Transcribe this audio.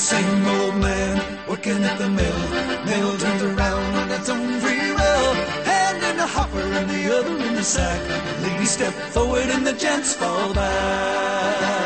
same old man working at the mill. Mill turns around on its own free will. Hand in the hopper and the other in the sack. Ladies step forward and the gents fall back.